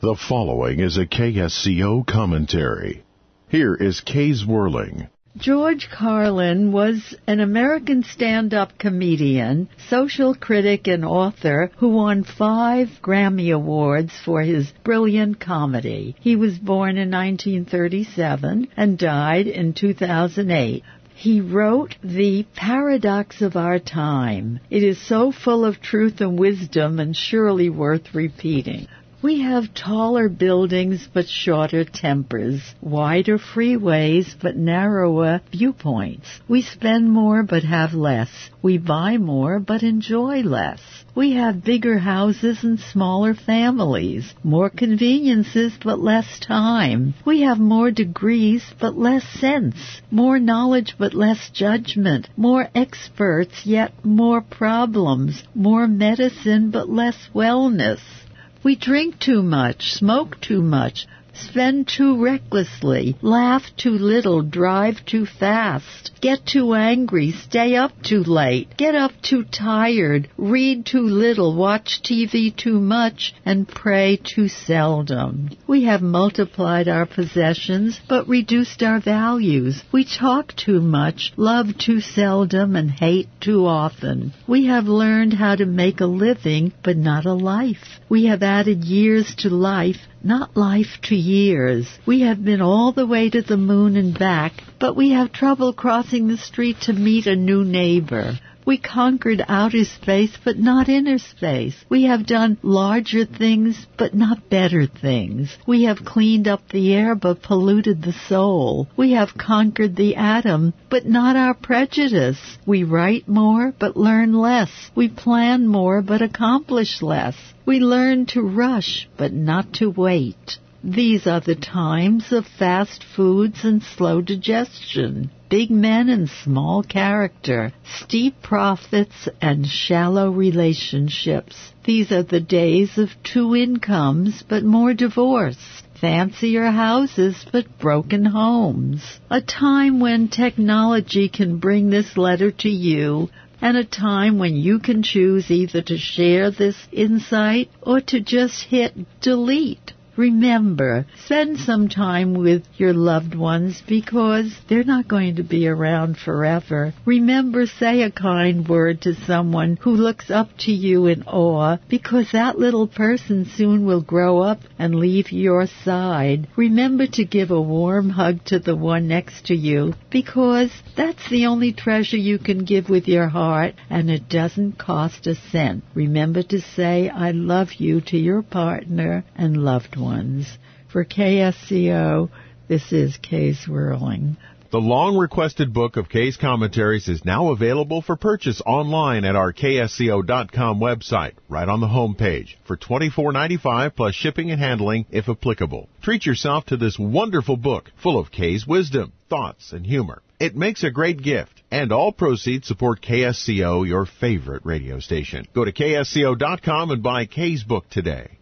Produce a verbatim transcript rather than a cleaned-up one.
The following is a K S C O commentary. Here is Kay's Whirling. George Carlin was an American stand-up comedian, social critic, and author who won five Grammy Awards for his brilliant comedy. He was born in nineteen thirty-seven and died in two thousand eight. He wrote The Paradox of Our Time. It is so full of truth and wisdom and surely worth repeating. We have taller buildings but shorter tempers, wider freeways but narrower viewpoints. We spend more but have less. We buy more but enjoy less. We have bigger houses and smaller families, more conveniences but less time. We have more degrees but less sense, more knowledge but less judgment, more experts yet more problems, more medicine but less wellness. We drink too much, smoke too much, spend too recklessly, laugh too little, drive too fast, get too angry, stay up too late, get up too tired, read too little, watch T V too much, and pray too seldom. We have multiplied our possessions, but reduced our values. We talk too much, love too seldom, and hate too often. We have learned how to make a living, but not a life. We have added years to life, not life to years. We have been all the way to the moon and back, but we have trouble crossing the street to meet a new neighbor. We conquered outer space, but not inner space. We have done larger things, but not better things. We have cleaned up the air, but polluted the soul. We have conquered the atom, but not our prejudice. We write more, but learn less. We plan more, but accomplish less. We learn to rush, but not to wait. These are the times of fast foods and slow digestion, big men and small character, steep profits and shallow relationships. These are the days of two incomes but more divorce, fancier houses but broken homes. A time when technology can bring this letter to you, and a time when you can choose either to share this insight or to just hit delete. Remember, spend some time with your loved ones because they're not going to be around forever. Remember, say a kind word to someone who looks up to you in awe because that little person soon will grow up and leave your side. Remember to give a warm hug to the one next to you because that's the only treasure you can give with your heart and it doesn't cost a cent. Remember to say I love you to your partner and loved one. Ones. For K S C O, this is Kay's Whirling. The long-requested book of Kay's commentaries is now available for purchase online at our K S C O dot com website, right on the home page, for twenty-four ninety-five plus shipping and handling if applicable. Treat yourself to this wonderful book full of Kay's wisdom, thoughts, and humor. It makes a great gift, and all proceeds support K S C O, your favorite radio station. Go to K S C O dot com and buy Kay's book today.